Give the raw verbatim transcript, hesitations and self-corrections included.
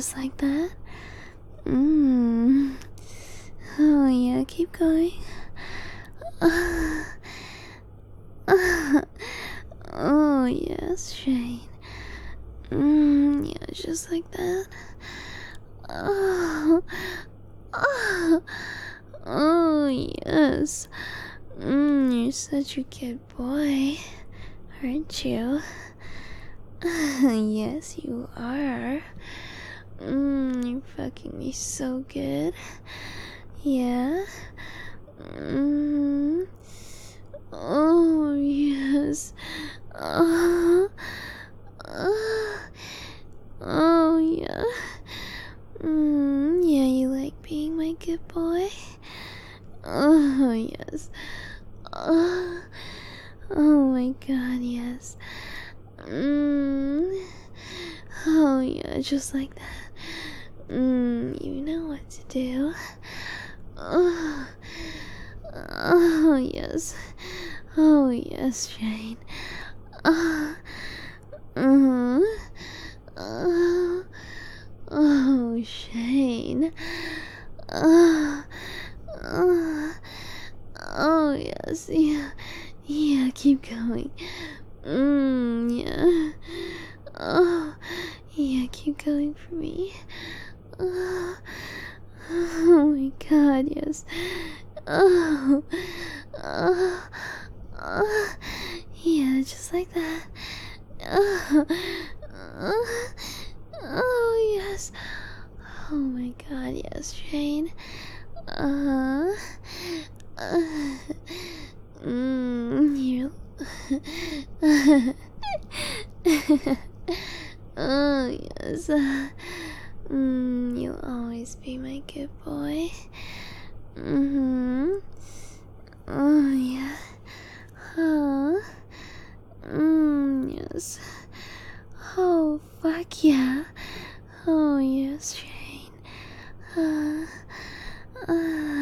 just like that. Mmm. Oh, yeah, keep going. Oh, yes, Shane. Mmm, yeah, just like that. Oh, oh, oh yes. Mmm, you're such a good boy, aren't you? Yes, you are. Mmm, you're fucking me so good. Yeah. Mmm. Oh, yes. Oh, oh, oh yeah. Mmm, yeah, you like being my good boy? Oh, yes. Oh, oh my god, yes. Mmm. Oh, yeah, just like that. Mmm, you know what to do. Oh, oh yes. Oh, yes, Shane. Oh, uh, oh, oh, Shane. Oh, oh, oh, yes, yeah. Yeah, keep going. Mmm, yeah. Oh, yeah, keep going for me. Oh, oh my god, yes. Oh, oh, oh, yeah, just like that. Oh, oh, oh, yes. Oh my god, yes, Shane. Uh, uh, mm, you. Oh, yes. Uh, mm, you'll always be my good boy. Mm-hmm. Oh, yeah. Huh? Mm, yes. Oh, fuck yeah. Oh, yes, Shane. Uh, uh,